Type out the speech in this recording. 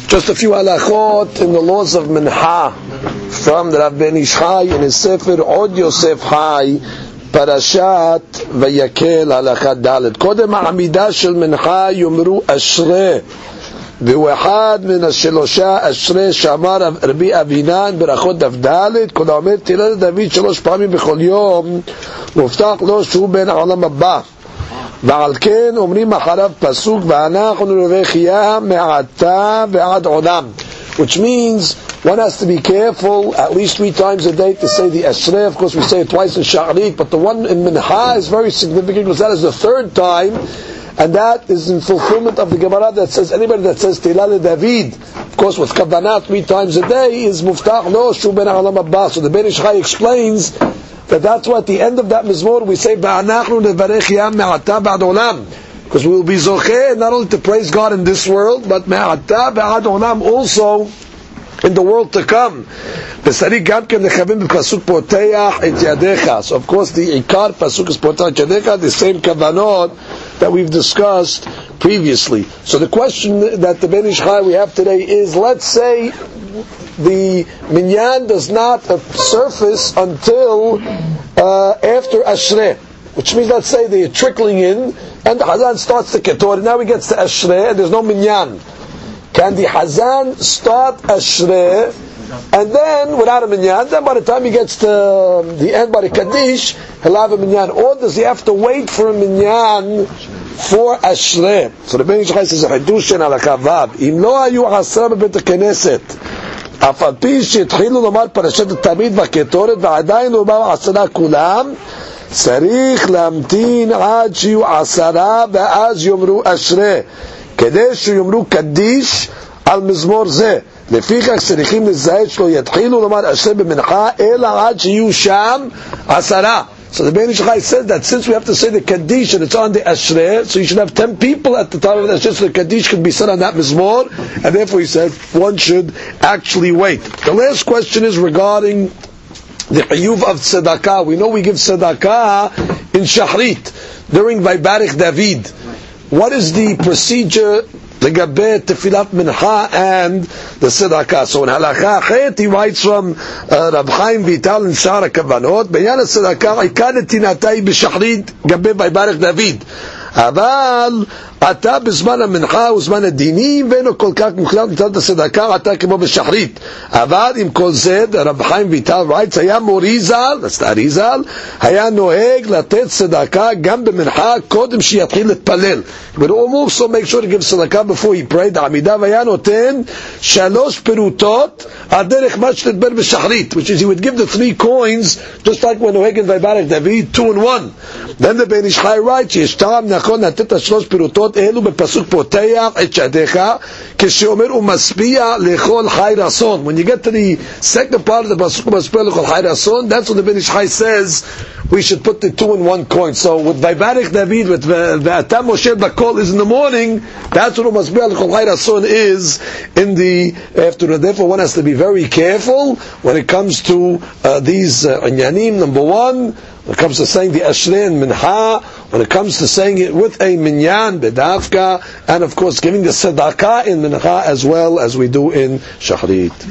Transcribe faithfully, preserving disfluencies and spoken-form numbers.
Just a few halachot in the laws of Mincha from the Rav Ben Ish Chai in his Sefer Od Yosef Chai, Parashat Vayakel halakha Dalet. Kodem ha'amidah shel Mincha yomru ashrei ואחד מן השלושה אשרי שאמר רבי אבינן ברכות דף ד' כל האומר תהילה לדוד שלוש פעמים בכל יום מובטח לו שהוא בן העולם הבא, ועל כן אומרים אחריו פסוק ואנחנו נבחיה מעתה ועד עולם, which means one has to be careful at least three times a day to say the Ashrei. Of course we say it twice in Sha'arit, but the one in Mincha is very significant because that is the third time. And that is in fulfillment of the Gemara that says anybody that says Tehillah David, of course with Kavanah three times a day, is Muftach Lo Shu Ben Ha'olam Haba. So the Ben Ish Chai explains that that's why at the end of that Mizmor we say Ba'anachnu Nevarech Yam Me'ata Ba'ad Olam, because we will be zocheh not only to praise God in this world, but Me'ata Ba'ad Olam also in the world to come. So of course the Ikar Pasuk is Potach et Yadecha, the same Kavanot that we've discussed previously. So the question that the Ben Ish Chai we have today is, let's say the minyan does not surface until uh, after Ashrei, which means let's say they're trickling in and the Hazan starts the Ketor, now he gets to Ashrei and there's no minyan. Can the Hazan start Ashrei and then without a minyan, then by the time he gets to the end by the Kaddish, he'll have a minyan, or does he have to wait for a minyan for Ashrei? So the Ben Ish Chai says, Hidushin halakha vav, im lo hayu asra bebet hakneset, אף על פי שהתחילו לומר פרשת התמיד והקטורת ועדיין לא באו עשרה כולם, צריך להמתין עד שיהיו עשרה ואז יאמרו אשרי, כדי שיאמרו קדיש על מזמור זה. לפיכך צריכים לזהות שלא יתחילו לומר אשרי במנחה אלא עד שיהיו שם עשרה. So the Ben Ish Chai said that since we have to say the Kaddish and it's on the Ashrei, so you should have ten people at the time of the Ashrei, so the Kaddish could be said on that Mizmor, and therefore he said one should actually wait. The last question is regarding the Chiyuv of Tzedakah. We know we give Tzedakah in Shachrit, during Vaybarich David. What is the procedure the Gabet, Tefilat Mincha, and the Tzedakah? So in Halakha Chet, he writes from uh, Rav Chaim Vital and Shara Kavanot, Beyan Tzedakah, Ikad Tinatai B'Shachrit, Gabet Vaybarich David. אבל אתה בזמן המנחה וזמן הדינים ואינו כל כך מוחלט נתת הצדקה אתה כמו בשחרית. אבל עם כל זה רב חיים ויטל writes היה מוריזל, that's the אריזל, היה נוהג לתת צדקה גם במנחה קודם שיתחיל להתפלל. but also make sure to give צדקה before he prayed. העמידה והיה נותן שלוש פירוטות על דרך מה שנדבר בשחרית, which is he would give the three coins just like when נוהג in Vaybarich David, two and one. then the Ben Ish Chai writes יש טעם נכון לתת השלוש פירוטות אלו בפסוק פותח את ידיך כשאומר ומשביע לכל חי רצון. When you get to the second part of the pasuk ומשביע לכל חי רצון, that's when the Ben Ish Chai says we should put the two in one coin. So with Vaybarich David, with Ve'ata Moshe Bakol is in the morning, that's what ומשביע לכל חי רצון is in the afternoon. Therefore one has to be very careful when it comes to uh, these uh, inyanim. Number one, when it comes to saying the Ashrei and Mincha, when it comes to saying it with a minyan, bedavka, and of course giving the tzedakah in Mincha as well as we do in Shachrit.